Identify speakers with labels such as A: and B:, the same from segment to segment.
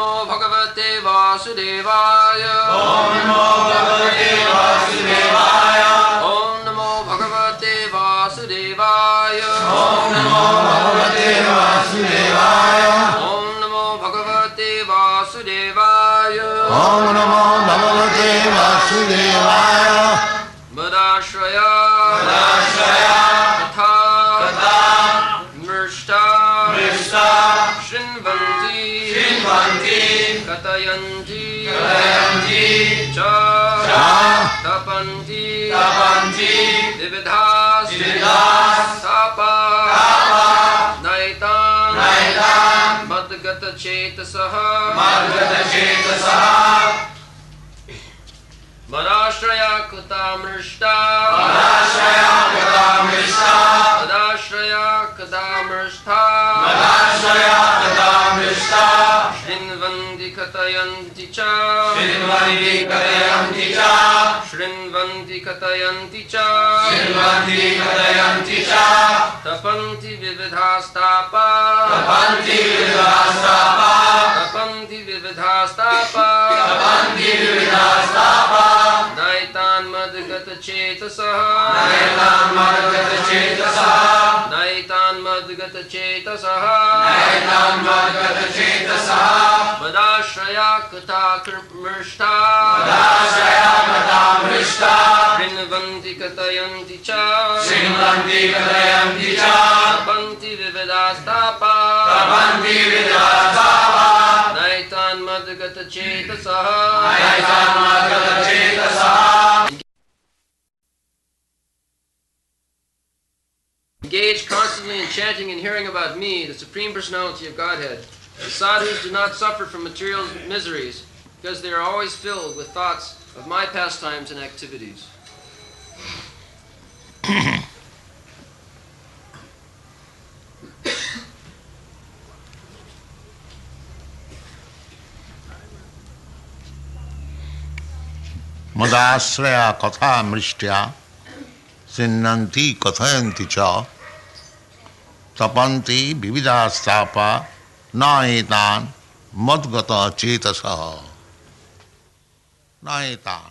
A: Namo Bhagavate Vasudevaya.
B: Om Namo Bhagavate Vasudevaya.
A: Om Namo Bhagavate Vasudevaya.
B: Om Namo Bhagavate Vasudevaya.
A: Om Namo Bhagavate Vasudevaya.
B: Om Namo Bhagavate Vasudevaya.
A: Madashraya Katha Mrishta Shrinvanti Katayanti Cha Tapanti Vividhas Tapa Naitan Madgata Chetasaha Madashraya Katamrishta Madashraya Katamrishta Shrinvanti Katayanti Cha Shrinvanti Katayanti Cha Tapanti Vividhastapa Tapanti Vividhastapa Naitan Madgata Chetasaha Naitan Madgata Chetasaha Madashraya Kata Mrishta Shrinvanti Katayanti Cha Tapanti Vividhastapa Naitan Madgata Chetasaha Engage constantly in chanting and hearing about me, the Supreme Personality of Godhead. The sadhus do not suffer from material miseries because they are always filled with thoughts of my pastimes and activities.
B: Madashraya Katha Mrishtya Sinnanti Kathayanti Cha Tapanti Vividhastapa Naitan Madgata Chetasaha. Naitan.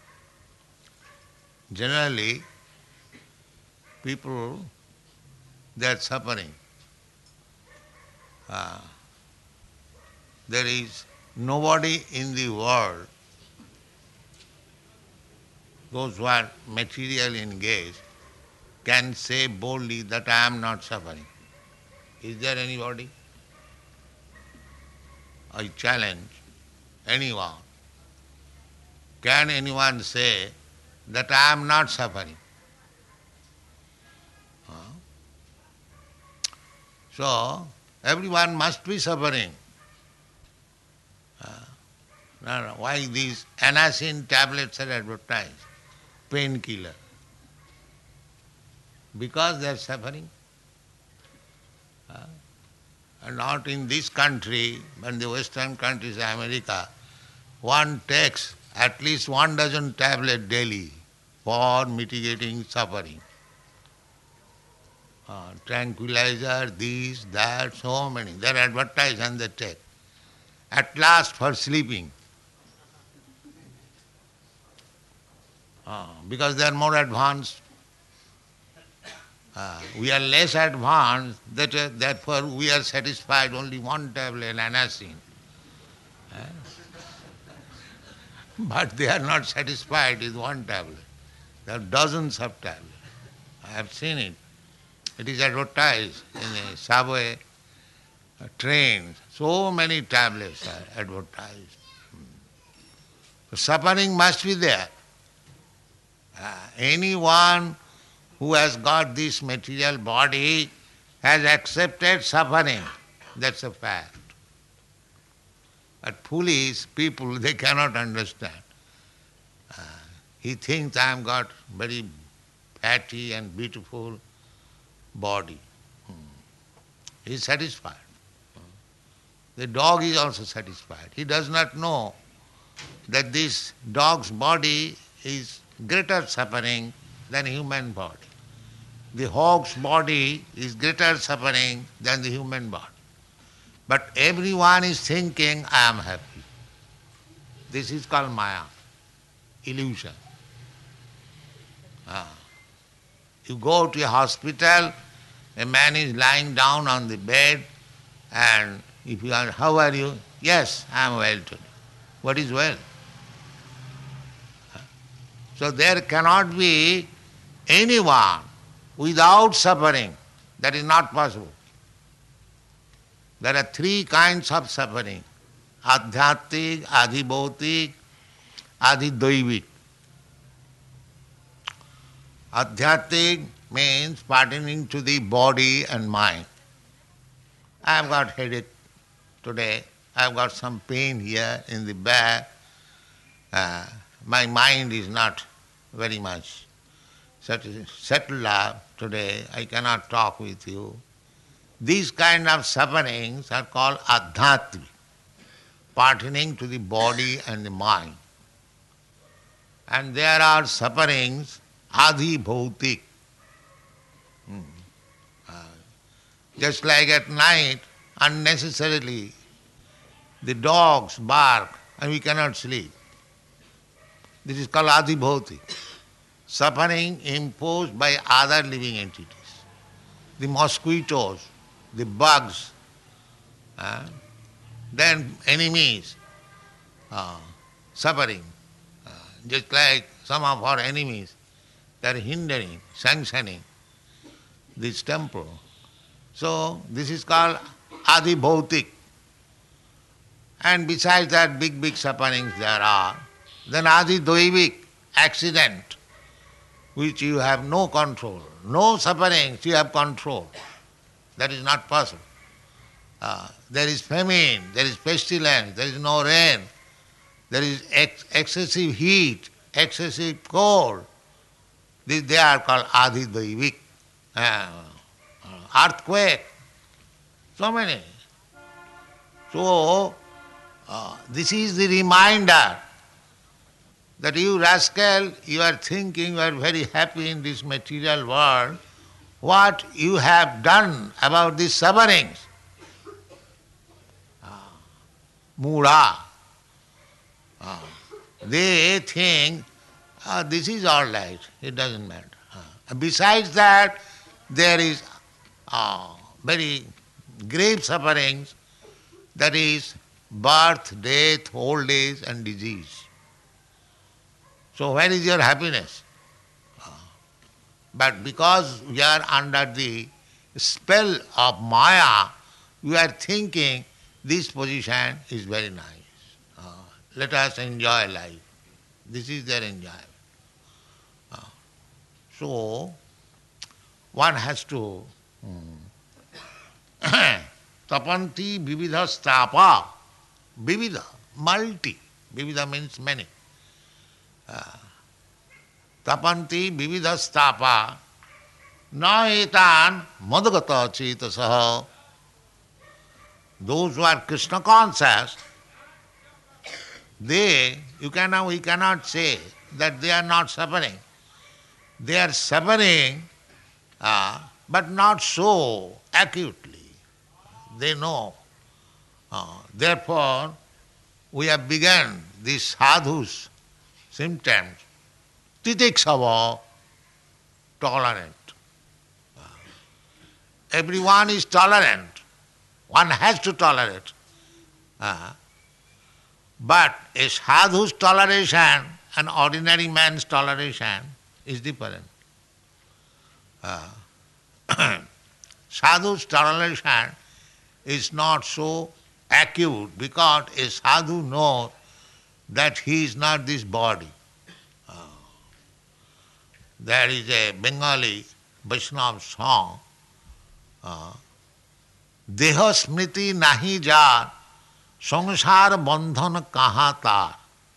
B: Generally, people, they are suffering. There is nobody in the world, those who are materially engaged, can say boldly that I am not suffering. Is there anybody? I challenge anyone. Can anyone say that I am not suffering? So, everyone must be suffering. Why these Anacin tablets are advertised? Painkiller. Because they are suffering. And not in this country, but in the Western countries, America, one takes at least 12 tablets daily for mitigating suffering. Tranquilizer, this, that, so many. They are advertised and they take. At last for sleeping. Because they are more advanced. We are less advanced, therefore we are satisfied only one tablet, Anacin. But they are not satisfied with one tablet. There are dozens of tablets. I have seen it. It is advertised in a subway, a train. So many tablets are advertised. So suffering must be there. Anyone who has got this material body has accepted suffering. That's a fact. But foolish people, they cannot understand. He thinks I have got very fatty and beautiful body. He is satisfied. The dog is also satisfied. He does not know that this dog's body is greater suffering than human body. The hog's body is greater suffering than the human body. But everyone is thinking, I am happy. This is called Maya, illusion. Ah. You go to a hospital, a man is lying down on the bed, and if you are, how are you? Yes, I am well today. What is well? So there cannot be anyone without suffering. That is not possible. There are three kinds of suffering: adhyatmic, adhibhautik, adhidaivik. Adhyatmic means pertaining to the body and mind. I have got headache today. I have got some pain here in the back. My mind is not very much settled up today. I cannot talk with you. These kind of sufferings are called adhyatmic, pertaining to the body and the mind. And there are sufferings adhibhautik. Just like at night, unnecessarily, the dogs bark and we cannot sleep. This is called adhibhautik. Suffering imposed by other living entities. The mosquitoes, the bugs, then enemies, suffering. Just like some of our enemies, they are hindering, sanctioning this temple. So this is called adhibhautik. And besides that, big sufferings there are. Then adhidaivik, accident, which you have no control. No sufferings you have control. That is not possible. There is famine, there is pestilence, there is no rain, there is excessive heat, excessive cold. They are called adhidaivik. Earthquake, so many. So, this is the reminder that you rascal, you are thinking you are very happy in this material world. What you have done about these sufferings? Mura. They think this is all right, it doesn't matter. Besides that, there is very grave sufferings, that is birth, death, old age and disease. So where is your happiness? But because we are under the spell of Maya, we are thinking this position is very nice. Let us enjoy life. This is their enjoyment. So one has to tapanti vividha stapa. Vividha, multi. Vividha means many. Tapanti vividha stapa na etan madhagata chetasaha. Those who are Krishna conscious, we cannot say that they are not suffering. They are suffering, but not so acutely. They know. Therefore, we have begun these sadhus symptoms. Titiksava, tolerant. Everyone is tolerant. One has to tolerate. But a sadhu's toleration and ordinary man's toleration is different. Sadhu's toleration is not so acute because a sadhu knows that he is not this body. There is a Bengali Vaishnava song, Deha smriti nahi jar, sangsar bandhan kaha tar.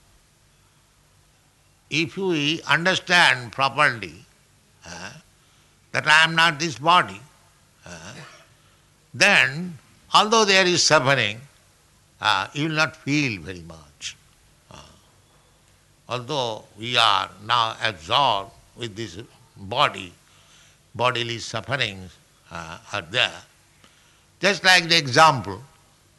B: If we understand properly that I am not this body, then although there is suffering, you will not feel very much. Although we are now absorbed with this body, bodily sufferings are there. Just like the example,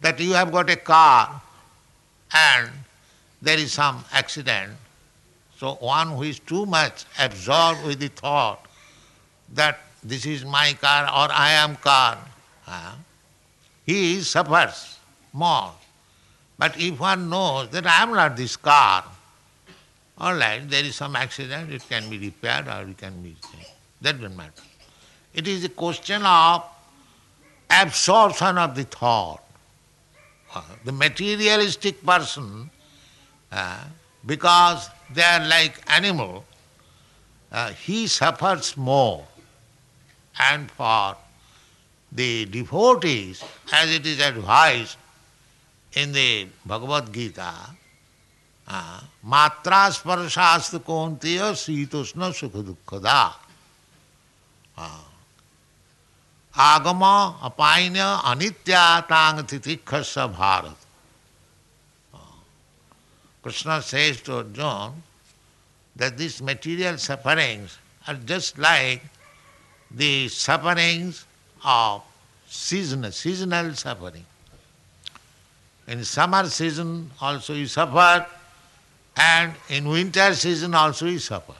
B: that you have got a car and there is some accident. So one who is too much absorbed with the thought that this is my car or I am car, he suffers more. But if one knows that I am not this car, all right, there is some accident, it can be repaired or it can be changed. That doesn't matter. It is a question of absorption of the thought. The materialistic person, because they are like animal, he suffers more. And for the devotees, as it is advised in the Bhagavad Gita, matra sparshāstu kaunteya sītosna sukha dukkhada agama apainya anitya tang titikhasa bharat. Krishna says to Arjuna that these material sufferings are just like the sufferings of seasonal suffering. In summer season also you suffer, and in winter season also you suffer.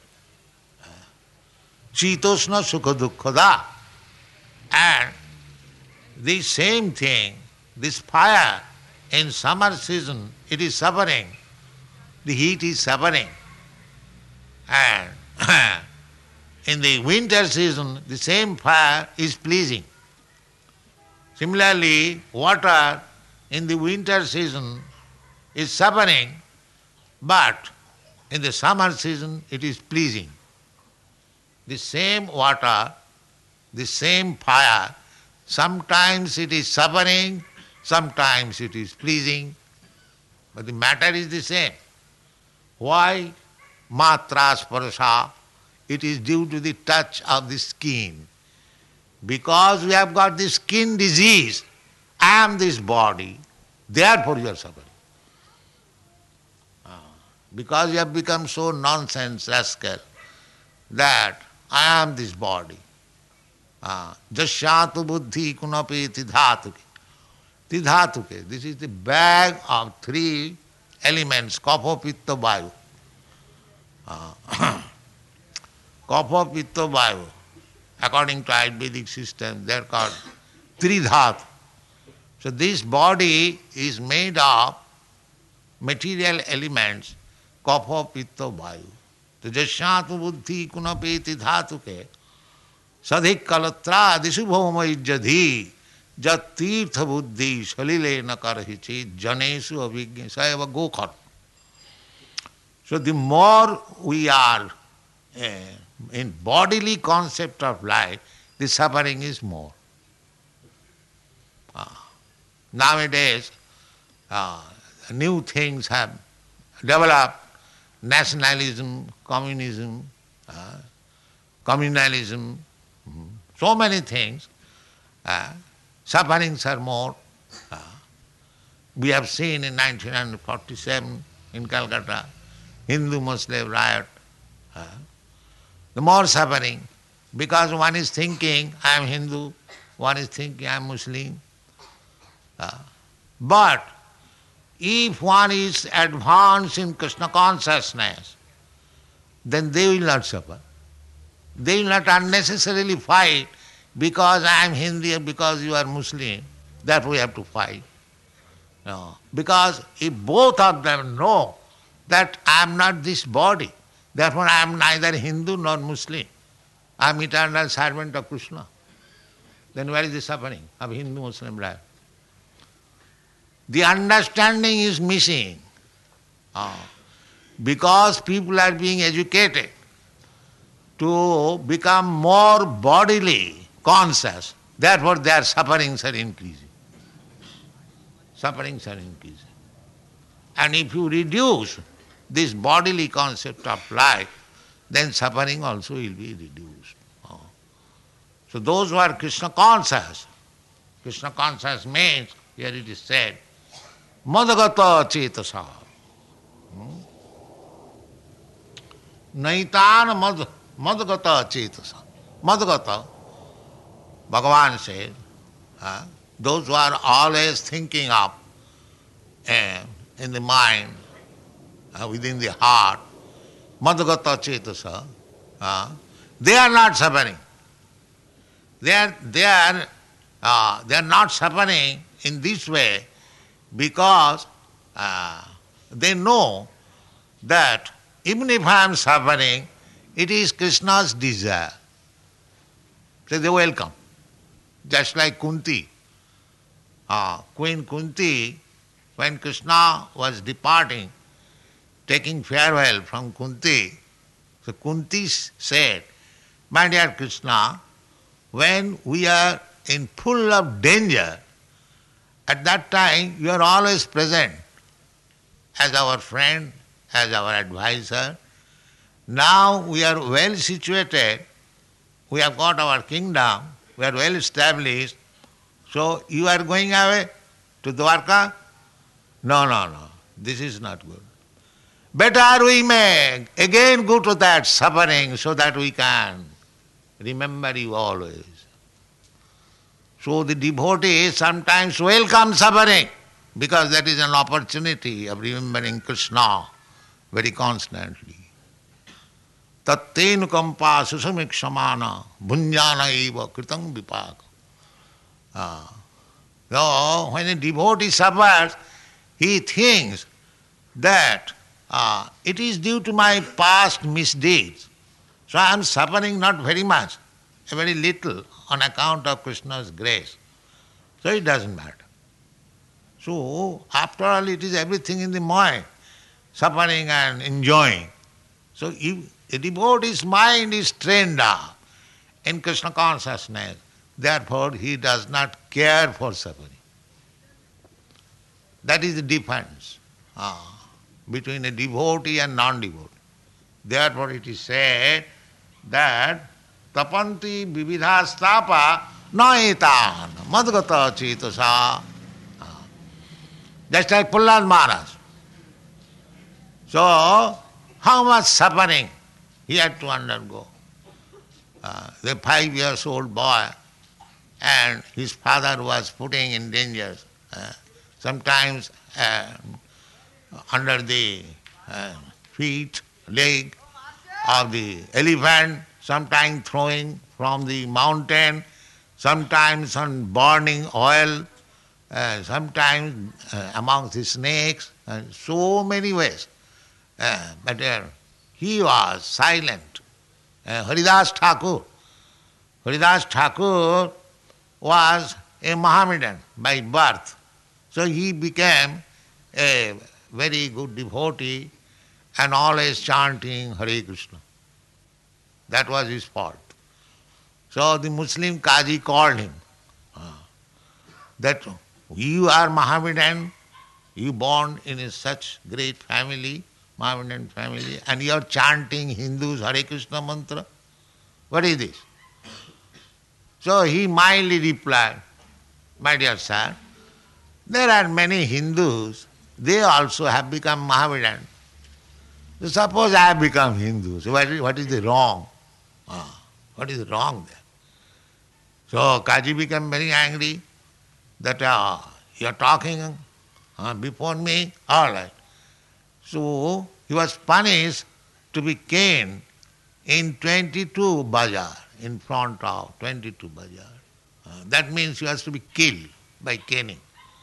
B: Chitosna sukha dukkhada. And the same thing, this fire in summer season, it is suffering. The heat is suffering. And in the winter season, the same fire is pleasing. Similarly, water in the winter season is suffering, but in the summer season it is pleasing. The same water, the same fire, sometimes it is suffering, sometimes it is pleasing, but the matter is the same. Why? Matra sparsa. It is due to the touch of the skin. Because we have got the skin disease, I am this body, therefore you are suffering. Because you have become so nonsense rascal that I am this body. Jasyatu buddhi kunapi tidhatuke. Tidhatuke, this is the bag of three elements, kapha, pitta, vayu. Kapha, pitta, vayu. According to Ayurvedic system, they are called tridhatu. So this body is made of material elements, kapha, pitta, vayu. So jasyatu buddhi kunapi tidhatuke. Sadhik kalatra disubhoma ijjadhi jat tirtha buddhi salile nakarhichi janesu avigya sayava gokhar. So the more we are in bodily concept of life, the suffering is more. Nowadays, new things have developed, nationalism, communism, communalism, so many things. Sufferings are more. We have seen in 1947 in Calcutta, Hindu-Muslim riot. The more suffering, because one is thinking, I am Hindu, one is thinking, I am Muslim. But if one is advanced in Krishna consciousness, then they will not suffer. They will not unnecessarily fight because I am Hindu, because you are Muslim, that we have to fight. No. Because if both of them know that I am not this body, therefore I am neither Hindu nor Muslim, I am eternal servant of Krishna, then where is the suffering of Hindu-Muslim life? The understanding is missing. Because people are being educated to become more bodily conscious, therefore their sufferings are increasing. Sufferings are increasing. And if you reduce this bodily concept of life, then suffering also will be reduced. So those who are Krishna conscious means, here it is said, madagata cetasa. Naitana madagata cetasa. Madagata, Bhagavan said, those who are always thinking of in the mind, within the heart, madhugata cetasa, they are not suffering. They are not suffering in this way because they know that even if I am suffering, it is Krishna's desire. So they welcome. Just like Kunti. Queen Kunti, when Krishna was departing, taking farewell from Kunti, so Kunti said, "My dear Krishna, when we are in full of danger, at that time you are always present as our friend, as our advisor. Now we are well situated, we have got our kingdom, we are well established, so you are going away to Dwarka? No, this is not good. Better we may again go to that suffering so that we can remember you always." So the devotee sometimes welcome suffering because that is an opportunity of remembering Krishna very constantly. Tattenu kampa susamiksamana bhunjana eva kritam vipaka. So when a devotee suffers, he thinks that it is due to my past misdeeds. So I am suffering not very much, very little on account of Krishna's grace. So it doesn't matter. So after all, it is everything in the mind, suffering and enjoying. So if a devotee's mind is trained up in Krishna consciousness, therefore he does not care for suffering. That is the difference between a devotee and non-devotee. Therefore it is said that tapanti vividhastapa naitan madgata cetasa. Just like Prahlad Maharaj. So, how much suffering he had to undergo. The 5-year-old boy, and his father was putting in danger, sometimes under the feet, leg of the elephant, sometimes throwing from the mountain, sometimes on burning oil, sometimes amongst the snakes, and so many ways. But he was silent. Haridas Thakur was a Mohammedan by birth. So he became a very good devotee and always chanting Hare Krishna. That was his fault. So the Muslim Qazi called him that you are Mohammedan, you born in such great family, Mohammedan family, and you are chanting Hindus Hare Krishna mantra. What is this? So he mildly replied, "My dear sir, there are many Hindus, they also have become Mohammedan. So suppose I have become Hindu, so what is the wrong? What is wrong there?" So Kaji became very angry that you are talking before me, all right. So he was punished to be caned in 22 bazaar, in front of 22 bazaar. That means he has to be killed by caning.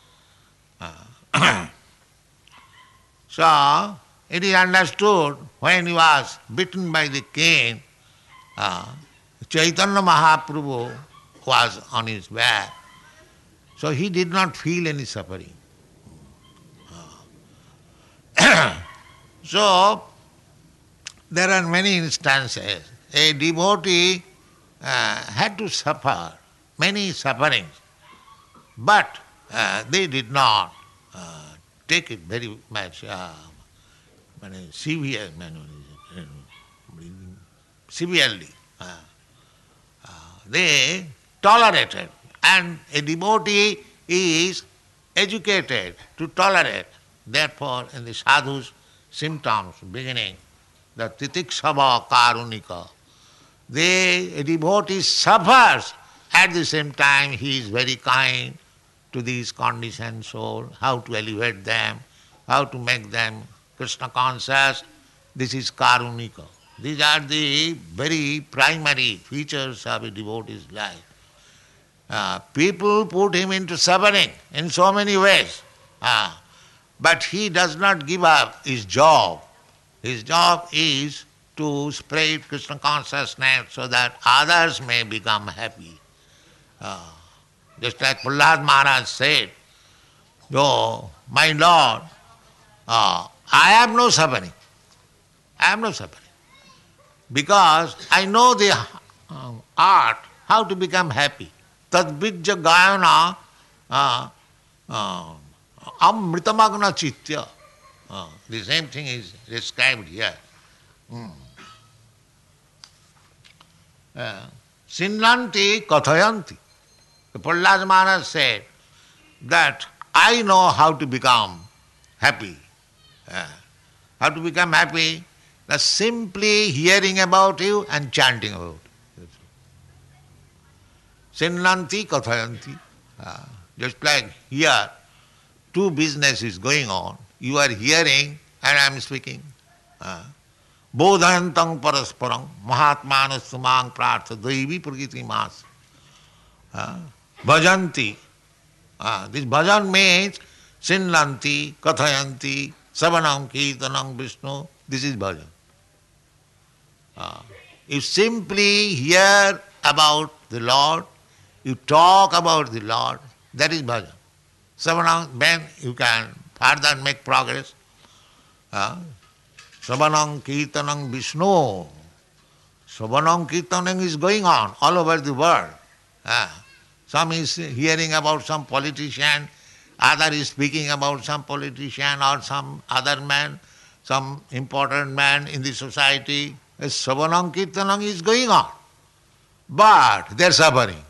B: So it is understood when he was bitten by the cane, Chaitanya Mahaprabhu was on his back. So he did not feel any suffering. So there are many instances. A devotee had to suffer many sufferings, but they did not take it very much severely. They tolerated, and a devotee is educated to tolerate. Therefore, in the sadhu's symptoms beginning, the titikshava karunika, a devotee suffers, at the same time he is very kind, to these conditioned souls, how to elevate them, how to make them Krishna conscious. This is Karunika. These are the very primary features of a devotee's life. People put him into suffering in so many ways, but he does not give up his job. His job is to spread Krishna consciousness so that others may become happy. Just like Prahlad Maharaj said, "Oh, my Lord, I have no suffering. I have no suffering. Because I know the art, how to become happy. Tadvijja gayana amritamagna chitya." The same thing is described here. Sinnanti kathayanti. Prahlad Maharaj said that I know how to become happy. How to become happy? That's simply hearing about you and chanting about you. Sinnanti kathayanti. Just like here, two business is going on. You are hearing and I am speaking. Bodhayantang parasparam mahatmanas sumang prartha daivi prakriti mas. Bhajanti. This bhajan means sinnanti, kathayanti, savanam kirtanam Vishnu. This is bhajan. You simply hear about the Lord, you talk about the Lord, that is bhajan. Savanam, then you can further make progress. Savanam kirtanam Vishnu. Savanam kirtanam is going on all over the world. Some is hearing about some politician, other is speaking about some politician or some other man, some important man in the society. Savanam kirtanam is going on. But they are suffering.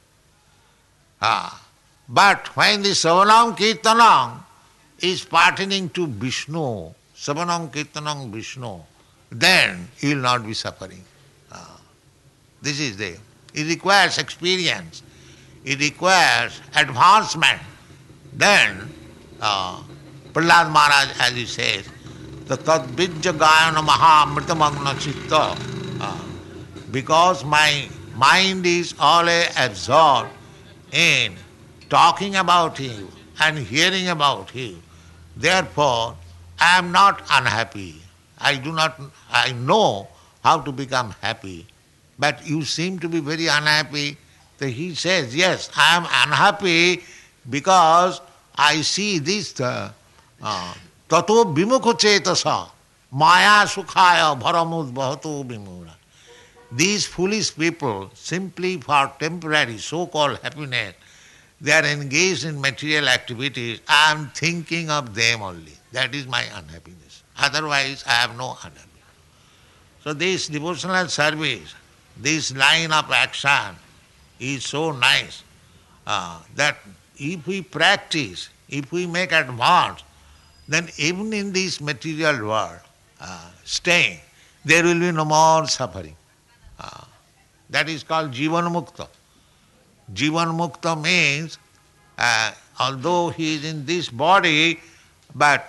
B: But when the Savanam kirtanam is pertaining to Vishnu, Savanam kirtanam Vishnu, then he will not be suffering. This is the. It requires experience. It requires advancement. Then Prahlad Maharaj, as he says, the tadvijja gayana maha amritamagna chitta. Because my mind is always absorbed in talking about him and hearing about him. Therefore, I am not unhappy. I know how to become happy. But you seem to be very unhappy. So he says, yes, I am unhappy because I see this tato vimukha cetasa maya sukhaya bharamud bhato vimura. These foolish people, simply for temporary so-called happiness, they are engaged in material activities. I am thinking of them only. That is my unhappiness. Otherwise, I have no unhappiness. So this devotional service, this line of action is so nice that if we practice, if we make advance, then even in this material world, staying, there will be no more suffering. That is called Jivan Mukta. Jivan Mukta means, although he is in this body, but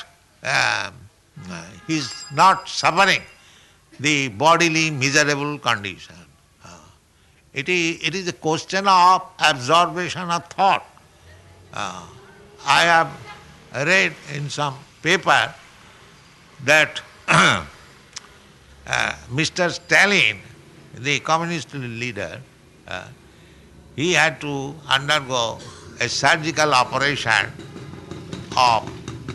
B: he is not suffering the bodily miserable condition. It is a question of absorption of thought. I have read in some paper that Mr. Stalin, the communist leader, he had to undergo a surgical operation of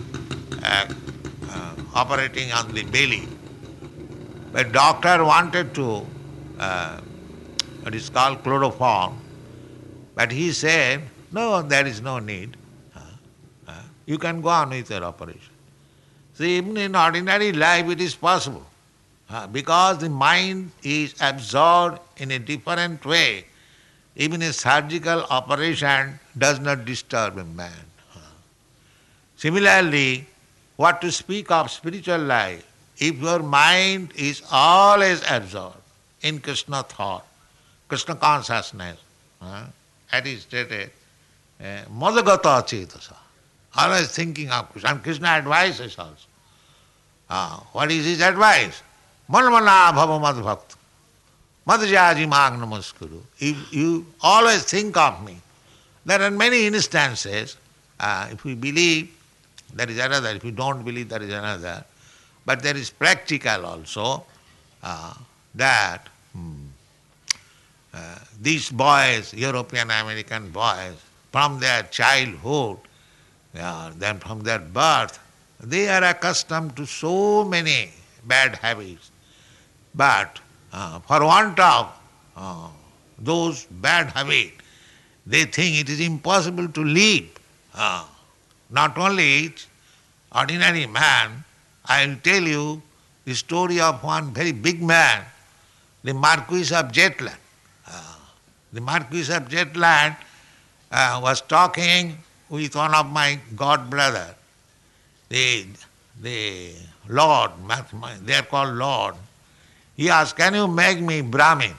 B: operating on the belly. The doctor wanted to, what is called chloroform, but he said, no, there is no need. You can go on with your operation. So even in ordinary life it is possible. Because the mind is absorbed in a different way, even a surgical operation does not disturb a man. Similarly, what to speak of spiritual life, if your mind is always absorbed in Krishna thought, Krishna consciousness, as is stated, madagata cetasa, always thinking of Krishna. And Krishna advises also. What is his advice? Manmana bhava mad bhakta, madhyaji mag namaskuru. If you always think of me. There are many instances, if we believe, there is another, if you don't believe, there is another. But there is practical also, that these boys, European American boys, from their childhood, then from their birth, they are accustomed to so many bad habits. But for want of those bad habits, they think it is impossible to live. Not only ordinary man, I will tell you the story of one very big man, the Marquis of Jetland. The Marquis of Jetland was talking with one of my god brother, the Lord, they are called Lord. He asked, can you make me Brahmin?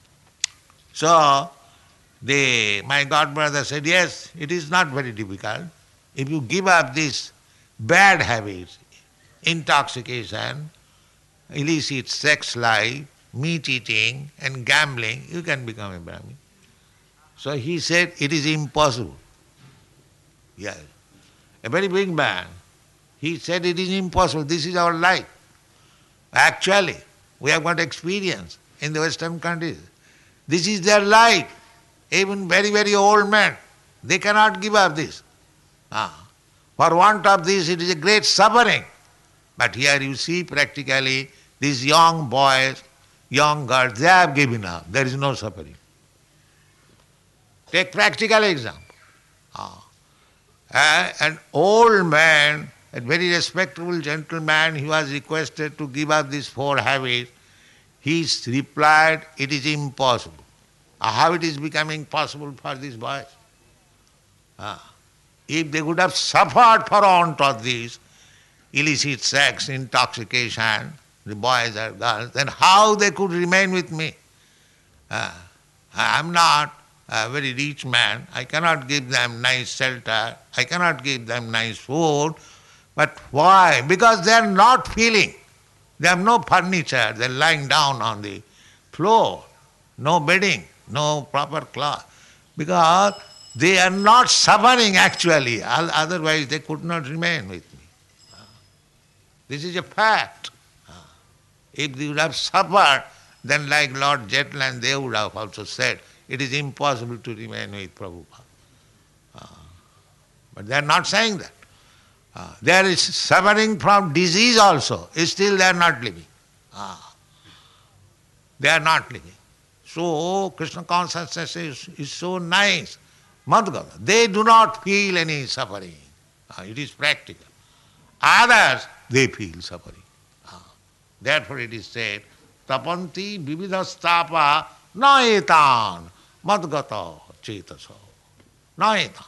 B: So my god brother said, yes, it is not very difficult. If you give up these bad habits, intoxication, illicit sex life, meat eating and gambling, you can become a Brahmin. So he said, it is impossible. Yes. A very big man. He said, it is impossible. This is our life. Actually, we have got experience in the Western countries. This is their life. Even very, very old men, they cannot give up this. For want of this, it is a great suffering. But here you see practically these young boys, young girls, they have given up. There is no suffering. Take practical example. An old man, a very respectable gentleman, he was requested to give up these 4 habits. He replied, it is impossible. How it is becoming possible for these boys? If they would have suffered for want of this illicit sex, intoxication, the boys or girls, then how they could remain with me? I am not a very rich man. I cannot give them nice shelter. I cannot give them nice food. But why? Because they are not feeling. They have no furniture. They are lying down on the floor. No bedding, no proper cloth. Because they are not suffering actually. Otherwise they could not remain with me. This is a fact. If they would have suffered, then like Lord Jetland, they would have also said, it is impossible to remain with Prabhupada. But they are not saying that. There is suffering from disease also. Still they are not living. They are not living. So Krishna consciousness is so nice. Madhgata. They do not feel any suffering. It is practical. Others, they feel suffering. Therefore it is said, tapanti vividhastapa naetan madgata cetaso. Naetan.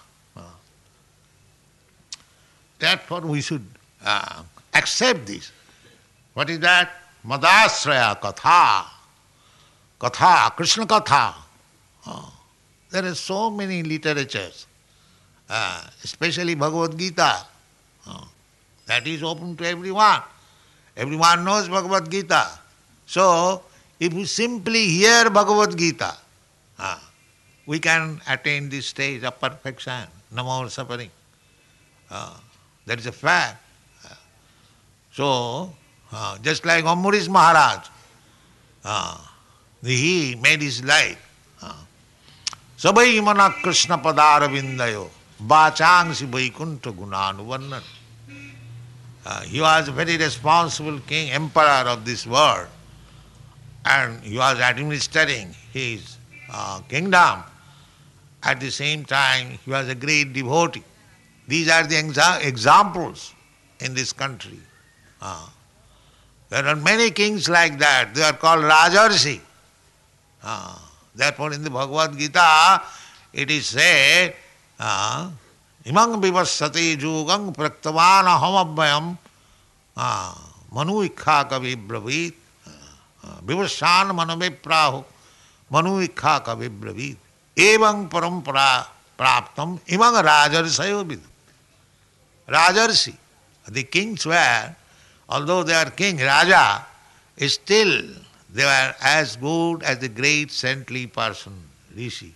B: Therefore we should accept this. What is that? Madasraya katha. Katha, Krishna katha. There are so many literatures, especially Bhagavad Gita. That is open to everyone. Everyone knows Bhagavad Gita. So, if we simply hear Bhagavad Gita, we can attain this stage of perfection, no more suffering. That is a fact. So, just like Ambarish Maharaj, he made his life. Sabai mana Krishna padara vindayo, bachangsi vaikuntha gunanuvarnan. He was a very responsible king, emperor of this world, and he was administering his kingdom. At the same time, he was a great devotee. These are the examples in this country. There are many kings like that. They are called Rajarsi. Therefore, in the Bhagavad Gita, it is said, Imang vivassati jugang praktavana hamabhyam manu ikha kavi bravit vivassan manaviprahu manu ikha kavi bravit evang parampara praptam imang rajarsayo vidu. Rajarsi, the kings were, although they are king, Raja, still they were as good as the great saintly person, Rishi.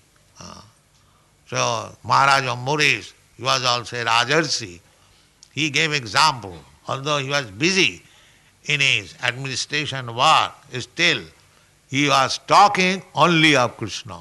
B: So Maharaja Muris, he was also a Rajarsi. He gave example, although he was busy in his administration work, still he was talking only of Krishna.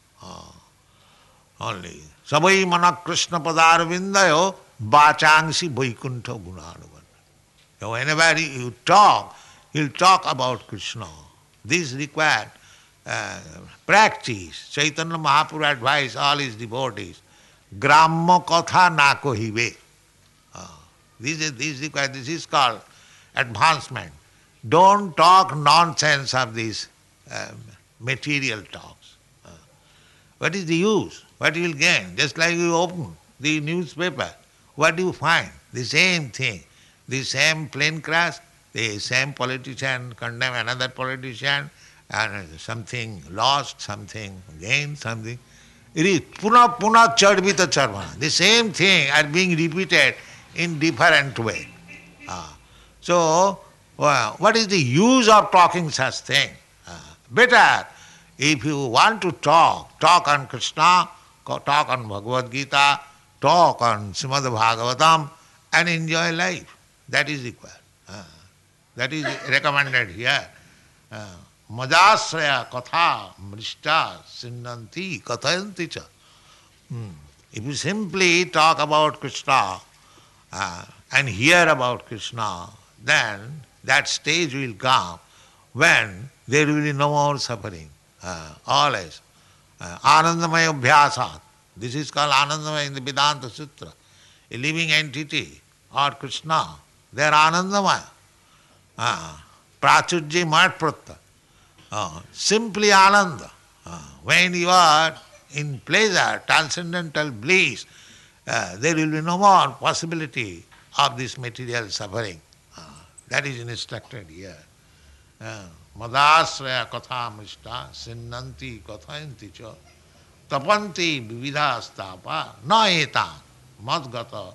B: Only. Sabai mana Krishna padar vindayo bachangsi vaikuntha gunanuvan. So whenever you talk, he'll talk about Krishna. This required practice. Chaitanya Mahaprabhu advised all his devotees, Gramma katha na kohive. This is called advancement. Don't talk nonsense of these material talks. What is the use? What you will gain? Just like you open the newspaper, what do you find? The same thing. The same plane crash, the same politician condemn another politician, and something lost, something gained, something. It is puna chadvita charvana. The same thing are being repeated in different way. So, what is the use of talking such thing? Better, if you want to talk on Krishna, talk on Bhagavad Gita, talk on Srimad Bhagavatam, and enjoy life. That is required. That is recommended here. Madasraya katha mrishta sinnanti kathayanti cha. If you simply talk about Krishna and hear about Krishna, then that stage will come when there will be no more suffering. Always. Anandamaya abhyasat. This is called Anandamaya in the Vedanta Sutra. A living entity or Krishna, they are Anandamaya. Prachurji mat pratta. Simply Ananda. When you are in pleasure, transcendental bliss, there will be no more possibility of this material suffering. That is instructed here. Madasraya katha mrishta sinnanti kathayanti cha tapanti vividhastapa na etan madgata.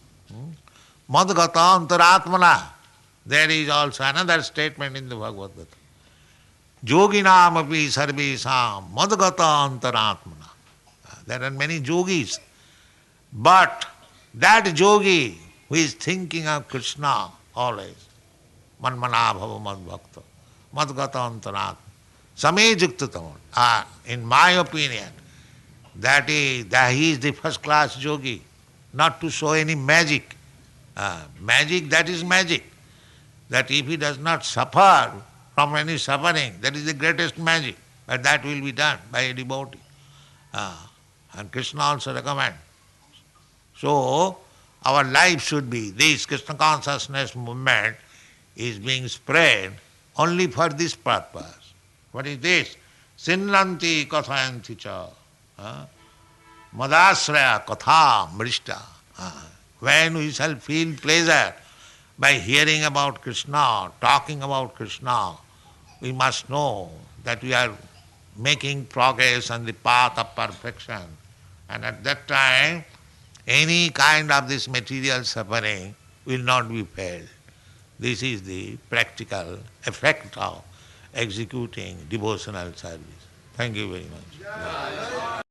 B: Madgata antaratmana. There is also another statement in the Bhagavad Gita. Yoginam api sarvesam madgata antaratmana. There are many yogis, but that yogi who is thinking of Krishna always, manmana bhava madbhakta, madgata antaratmana, same juktatam. In my opinion, that he is the first class yogi, not to show any magic. Magic, that is magic. That if he does not suffer from any suffering, that is the greatest magic. But that will be done by a devotee. And Krishna also recommends. So, our life should be, this Krishna consciousness movement is being spread only for this purpose. What is this? Sinnanti kathayanti cha. Madasraya katha mrishta. When we shall feel pleasure by hearing about Krishna, talking about Krishna, we must know that we are making progress on the path of perfection. And at that time, any kind of this material suffering will not be felt. This is the practical effect of executing devotional service. Thank you very much.